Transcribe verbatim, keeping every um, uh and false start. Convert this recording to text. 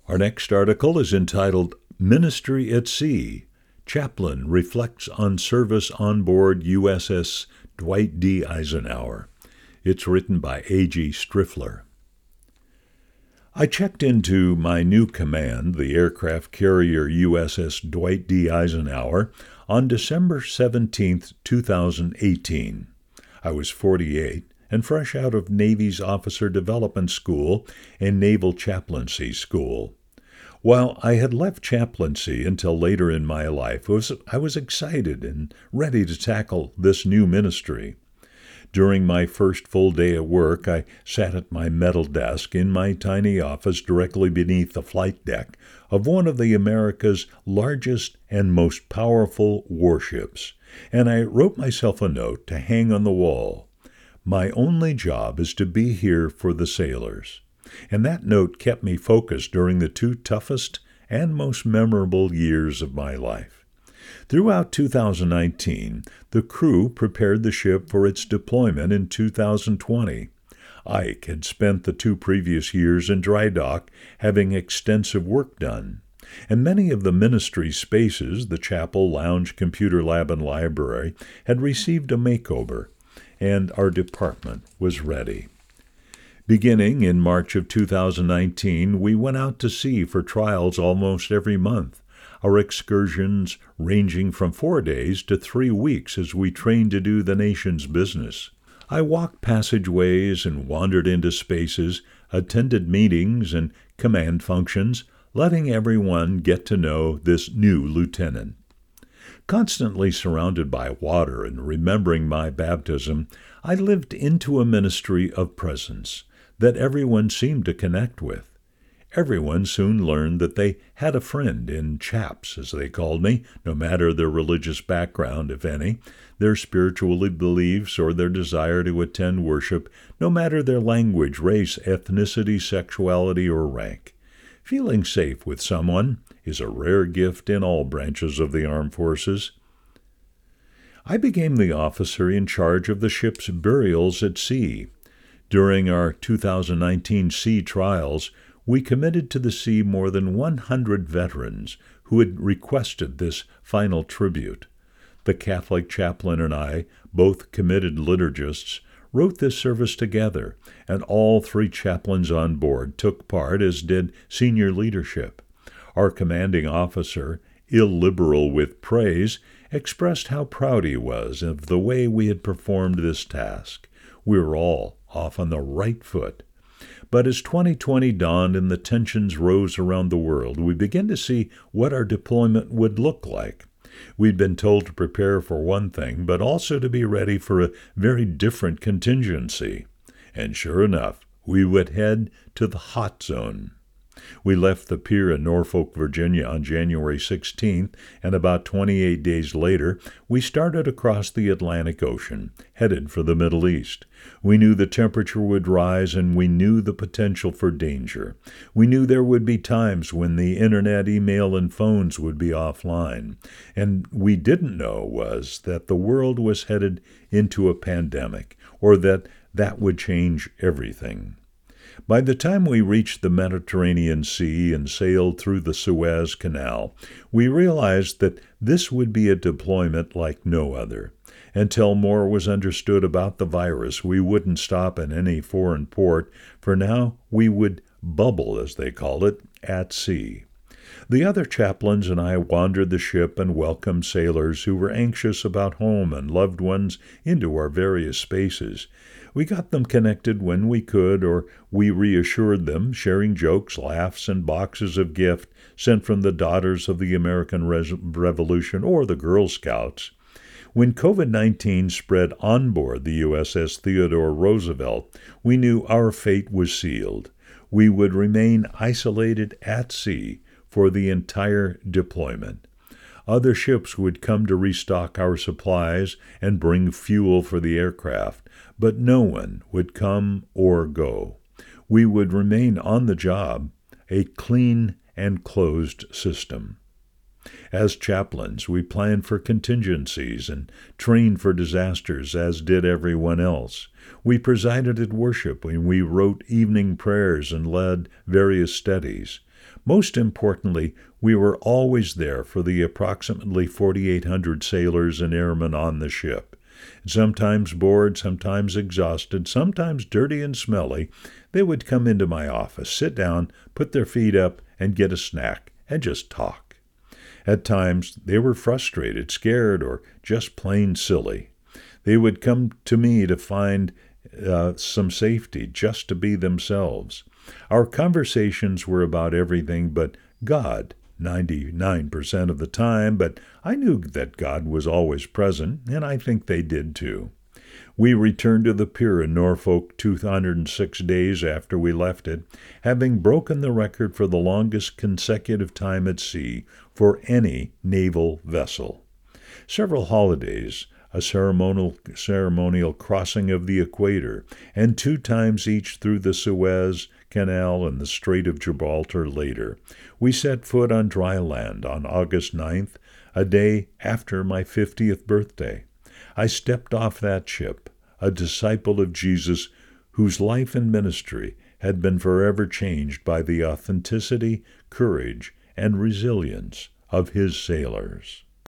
Our next article is entitled Ministry at Sea. Chaplain Reflects on Service on Board U S S Dwight D. Eisenhower. It's written by A G Striffler. I checked into my new command, the aircraft carrier U S S Dwight D. Eisenhower, on December seventeenth, two thousand eighteen. I was forty-eight and fresh out of Navy's Officer Development School and Naval Chaplaincy School. While I had left chaplaincy until later in my life, was, I was excited and ready to tackle this new ministry. During my first full day at work, I sat at my metal desk in my tiny office directly beneath the flight deck of one of the America's largest and most powerful warships, and I wrote myself a note to hang on the wall. My only job is to be here for the sailors. And that note kept me focused during the two toughest and most memorable years of my life. Throughout two thousand nineteen, the crew prepared the ship for its deployment in two thousand twenty. Ike had spent the two previous years in dry dock having extensive work done, and many of the ministry spaces, the chapel, lounge, computer lab, and library, had received a makeover, and our department was ready. Beginning in March of two thousand nineteen, we went out to sea for trials almost every month, our excursions ranging from four days to three weeks as we trained to do the nation's business. I walked passageways and wandered into spaces, attended meetings and command functions, letting everyone get to know this new lieutenant. Constantly surrounded by water and remembering my baptism, I lived into a ministry of presence that everyone seemed to connect with. Everyone soon learned that they had a friend in chaps, as they called me, no matter their religious background, if any, their spiritual beliefs, or their desire to attend worship, no matter their language, race, ethnicity, sexuality, or rank. Feeling safe with someone is a rare gift in all branches of the armed forces. I became the officer in charge of the ship's burials at sea. During our two thousand nineteen sea trials, we committed to the sea more than one hundred veterans who had requested this final tribute. The Catholic chaplain and I, both committed liturgists, wrote this service together, and all three chaplains on board took part, as did senior leadership. Our commanding officer, illiberal with praise, expressed how proud he was of the way we had performed this task. We were all off on the right foot. But as twenty twenty dawned and the tensions rose around the world, we began to see what our deployment would look like. We'd been told to prepare for one thing, but also to be ready for a very different contingency. And sure enough, we would head to the hot zone. We left the pier in Norfolk, Virginia on January sixteenth, and about twenty-eight days later, we started across the Atlantic Ocean, headed for the Middle East. We knew the temperature would rise, and we knew the potential for danger. We knew there would be times when the internet, email, and phones would be offline. And we didn't know was that the world was headed into a pandemic, or that that would change everything. By the time we reached the Mediterranean Sea and sailed through the Suez Canal, we realized that this would be a deployment like no other. Until more was understood about the virus, we wouldn't stop in any foreign port, for now we would bubble, as they called it, at sea. The other chaplains and I wandered the ship and welcomed sailors who were anxious about home and loved ones into our various spaces. We got them connected when we could, or we reassured them, sharing jokes, laughs, and boxes of gift sent from the Daughters of the American Re- Revolution or the Girl Scouts. When covid nineteen spread on board the U S S Theodore Roosevelt, we knew our fate was sealed. We would remain isolated at sea for the entire deployment. Other ships would come to restock our supplies and bring fuel for the aircraft, but no one would come or go. We would remain on the job, a clean and closed system. As chaplains, we planned for contingencies and trained for disasters, as did everyone else. We presided at worship when we wrote evening prayers and led various studies. Most importantly, we were always there for the approximately forty-eight hundred sailors and airmen on the ship. Sometimes bored, sometimes exhausted, sometimes dirty and smelly, they would come into my office, sit down, put their feet up, and get a snack, and just talk. At times, they were frustrated, scared, or just plain silly. They would come to me to find uh, some safety, just to be themselves. Our conversations were about everything but God, ninety-nine percent of the time, but I knew that God was always present, and I think they did too. We returned to the pier in Norfolk two hundred six days after we left it, having broken the record for the longest consecutive time at sea for any naval vessel. Several holidays, a ceremonial, ceremonial crossing of the equator, and two times each through the Suez Canal and the Strait of Gibraltar later, we set foot on dry land on August ninth, a day after my fiftieth birthday. I stepped off that ship, a disciple of Jesus whose life and ministry had been forever changed by the authenticity, courage, and resilience of his sailors.